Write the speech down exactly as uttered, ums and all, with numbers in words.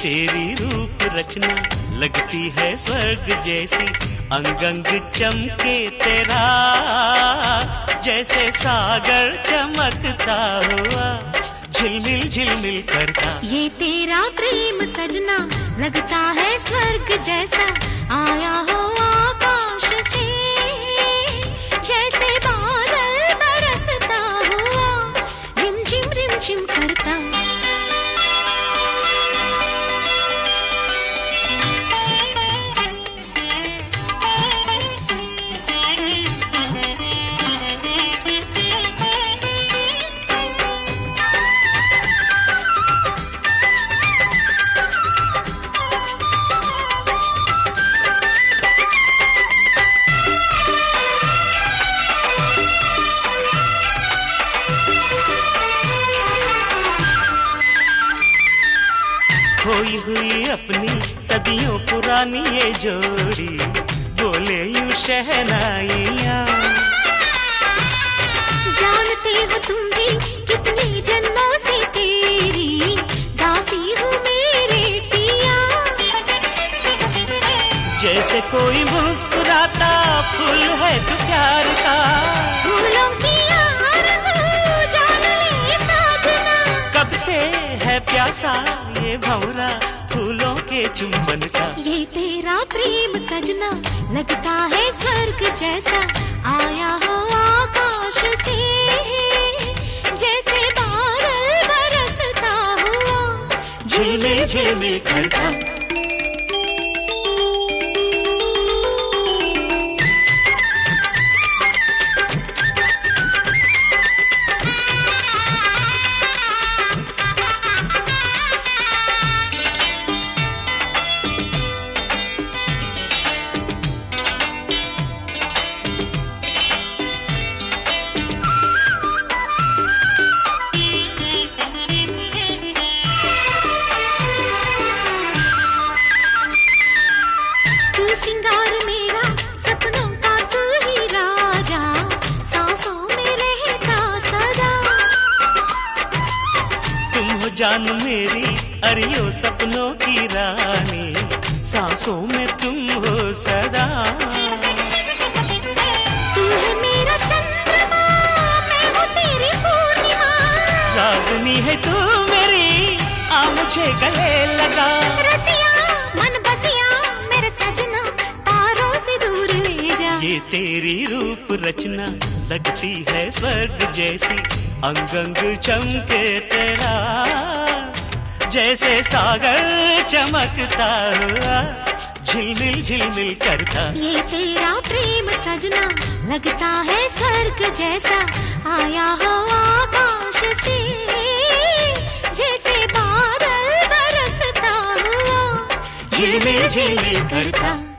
तेरी रूप रचना लगती है स्वर्ग जैसी, अंग अंग चमके तेरा जैसे सागर चमकता हुआ झिलमिल झिलमिल करता। ये तेरा प्रेम सजना लगता है स्वर्ग जैसा, आया हो आकाश से जैसे बादल बरसता हुआ रिम झिम रिम झिम करता। खोई हुई अपनी सदियों पुरानी ये जोड़ी, बोले यूं शहनाइयाँ। जानते हो तुम भी कितने जन्मों से तेरी दासी हूँ मेरे पिया। जैसे कोई मुस्कुराता फूल है तू प्यार का, फूलों की आरज़ू जान ले साजना। कब से है प्यासा ये भंवरा फूलों के चुंबन का। ये तेरा प्रेम सजना लगता है स्वर्ग जैसा, आया हो आकाश से जैसे बादल बरसता हुआ झिलमिल झिलमिल करता। सिंगार मेरा सपनों का तू ही राजा, सांसों में रहता सदा। तुम हो जान मेरी अरियो सपनों की रानी, सांसों में तुम हो सदा। तू है मेरा चंद्रमा, मैं हूँ तेरी पूर्णिमा। रागनी है तू मेरी, आ मुझे गले लगा। रसिया मन बसिया मेरे सजना, तारों से दूर ले जा। ये तेरी रूप रचना लगती है स्वर्ग जैसी, अंग अंग चमके तेरा जैसे सागर चमकता हुआ झिलमिल झिलमिल करता। ये तेरा प्रेम सजना लगता है स्वर्ग जैसा, आया हो आकाश से जैसे बादल बरसता हुआ झिलमिल झिलमिल करता।